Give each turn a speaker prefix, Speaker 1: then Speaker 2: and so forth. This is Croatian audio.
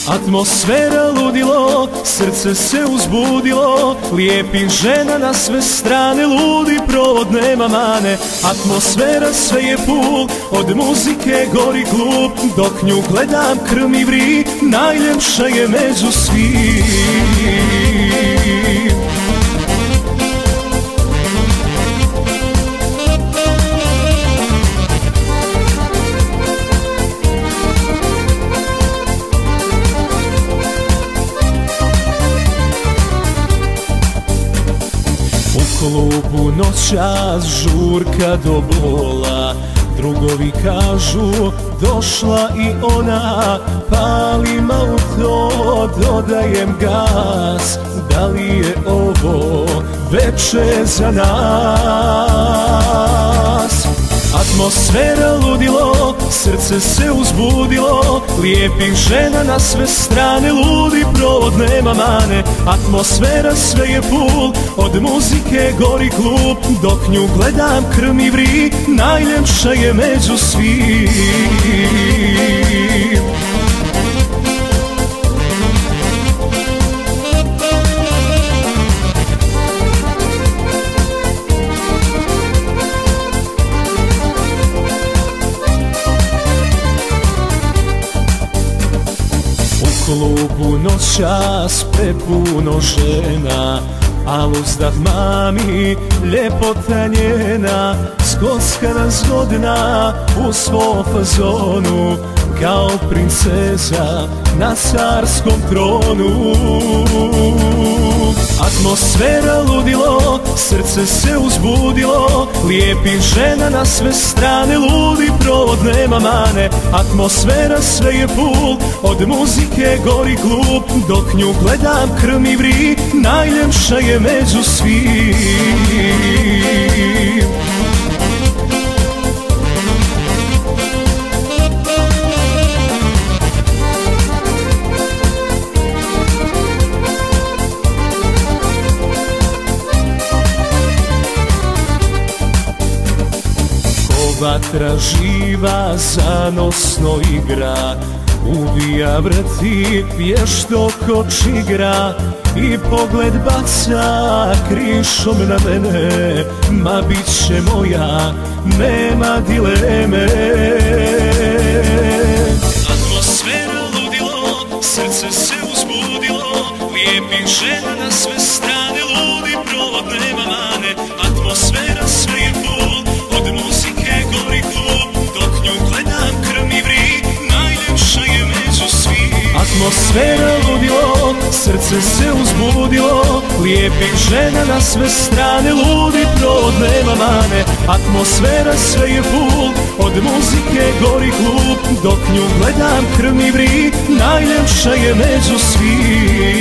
Speaker 1: Atmosfera ludilo, srce se uzbudilo, lijepih žena na sve strane, ludi provod nema mane. Atmosfera sve je pul, od muzike gori klub, dok nju gledam krv mi vri, najljepša je među svim. U klubu noćas žurka do bola, drugovi kažu došla i ona, palim auto, dodajem gas, da li je ovo večer za nas? Atmosfera ludilo, srce se uzbudilo, lijepih žena na sve strane, ludi provod nema mane. Atmosfera sve je pul, od muzike gori klub, dok nju gledam krv mi vri, najljepša je među svim. U klubu noćas prepuno žena, a uzdah mami ljepota njena, skockana zgodna u svom fazonu, kao princeza na carskom tronu. Atmosfera ludilo, srce se uzbudilo, lijepih žena na sve strane, ludi provod nema mane. Atmosfera sve je pul, od muzike gori klub, dok nju gledam krv mi vri, najljepša je među svim. Vatra živa zanosno igra, uvija vrti vješto ko čigra, i pogled baca krišom na mene, ma bit će moja, nema dileme. Atmosfera ludilo, srce se uzbudilo, lijepih žena na sve strane, ludi provod nema mane. Atmosfera sve je pul, od muzike gori klub, dok nju gledam krv mi vri, najljepša je među svim. Atmosfera ludilo, srce se uzbudilo, lijepih žena na sve strane, ludi provod nema mane. Atmosfera sve je pul, od muzike gori klub, dok nju gledam krv mi vri, najljepša je među svim.